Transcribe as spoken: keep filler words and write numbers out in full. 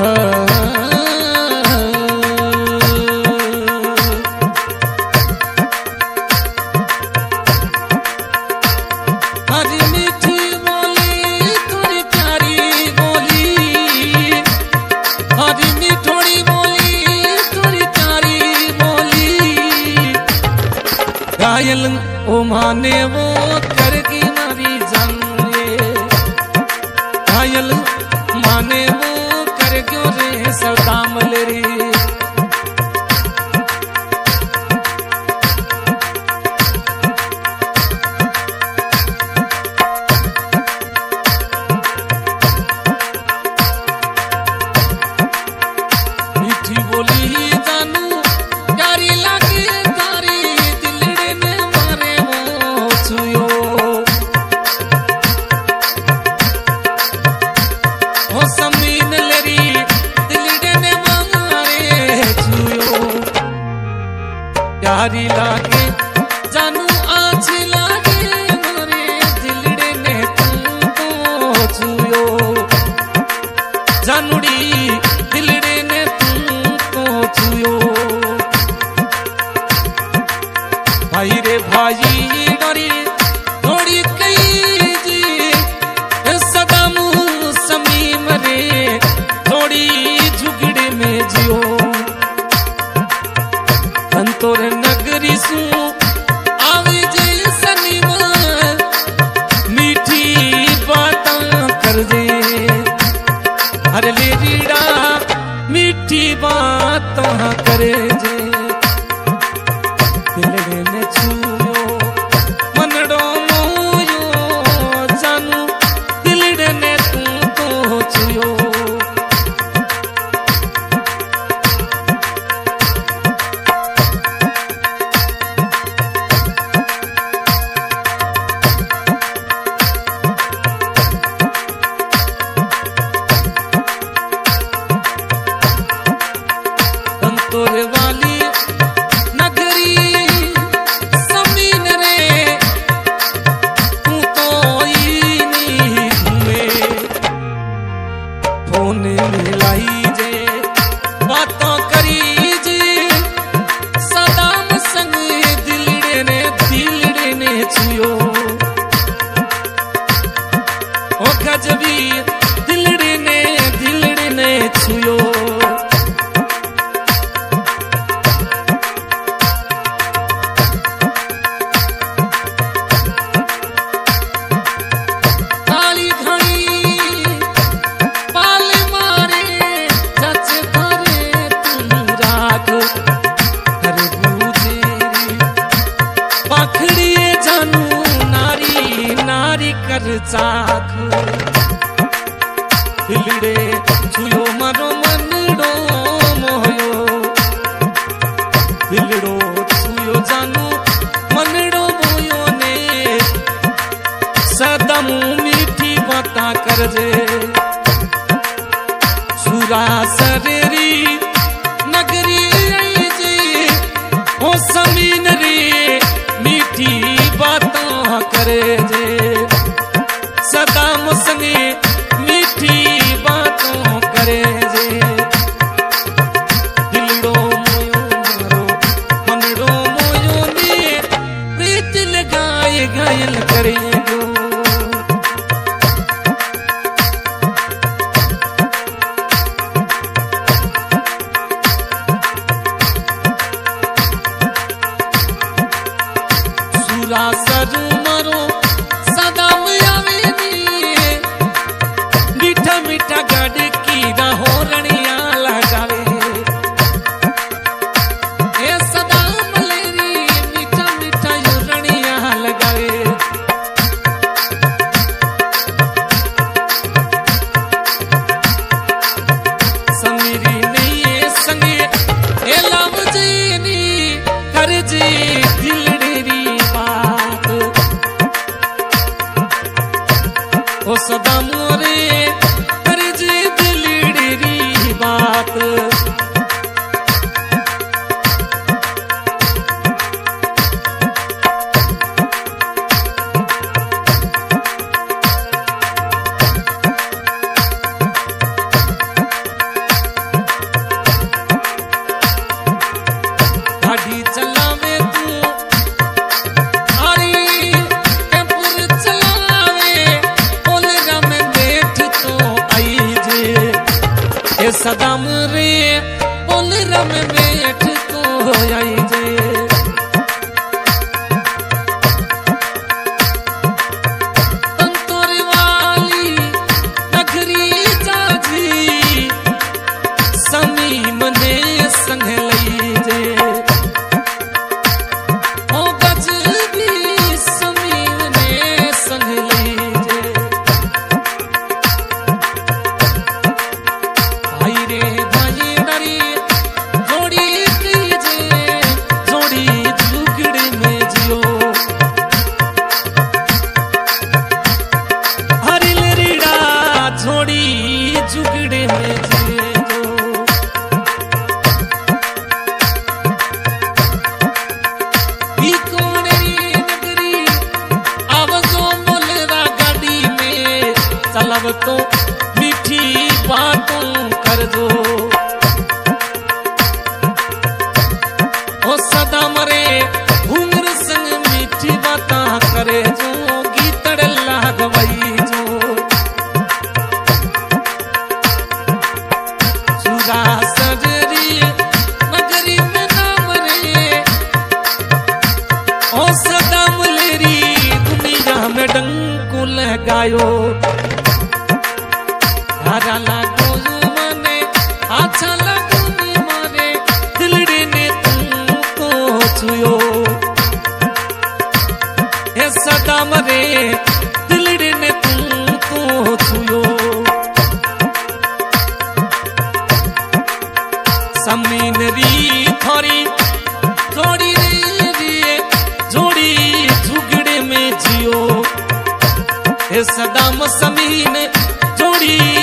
घायल ओ माने वो करगी मारी जान रे, घायल माने वो कर क्यों रे सदाम ले रे। मीठी बोली जानू प्यारी लागे तारी दिलड़े ने मारे वो छुयो, ओ समीन लेरी दिलड़े ने मारे छुयो। प्यारी लागे जानू अच्छी लागे मारे दिलड़े ने तुमको छुयो, जानूड़ी दिलड़े ने तुमको छुयो। भाई रे भाई डोरी थोड़ी कई जी सदामू समीम रे थोड़ी झुगड़े में जियो। अंतोर नगरी सू आवे जे सनीमा मीठी बातां कर जे, अरे ले रीड़ा मीठी बातां करे जे। दिलड़े ने छुयो मनड़ो मोयो जानू दिलड़े ने तुमको छुयो। अंतोर वाली नगरी समीन रे तू तो ई नी घूमे, फोन मिलाई जे बातों करी जे सदाम संग दिलड़े ने दिलड़े ने छुयो। ओ गजबी दिलड़े ने दिलड़े ने छुयो। पाखड़िए जानू नारी नारी कर चाख, दिलड़े छुयो मारो मनड़ो मोयो, दिलड़ो छुयो जानू मनड़ो मोयो ने सदामू मीठी बातां कर जे। सुरा सरेरी नगरी आई जे ओ समीन रे मीठी बातां करे जे, सदाम संगे मीठी बातों करे जे। दिलड़ो मोयो मारो मनड़ो मोयो ने प्रीत लगाए घायल करे जो। सरू मारो सदाम आवे नी मीठा मीठा गाड़ी की राहो रनिया लगावे। ए सदाम लेरी मीठा मीठा यू रनिया लगावे। समीरी नहीं संगे ए लाभ जी कर जी दिलड़ेरी ओ सदाम रे कर जी दिलड़ेरी बात। ये सदाम रे बोल रम बैठ को आई जे अंतोर वाली नगरी जाजी समीम ने संग लई जे ओ गज भी समीम ने संग लई जे भाई रे भाई डरी जोड़ी कीजे जोड़ी झुगड़े में जियो हरिल रीड़ा जोड़ी झुगड़े में जियो ई कोनेरी नगरी आवजो मोलरा गाड़ी में चलब तो मीठी बातों कर दो ओ सदा मरे घूंगर संग मीठी बाता करे जो गीतड़ लागवई जो सुरा सजरी नगरी में नाम रे ओ सदा मलेरी दुनिया में डंको लगायो हरा लागो मने अच्छा लागो नी मारे दिलड़े ने तुमको छुयो हे सदा मरे दिलड़े ने तुमको छुयो समीन री थोड़ी जोड़ी रे जोड़ी झुगड़े में जियो हे सदाम समीन जोड़ी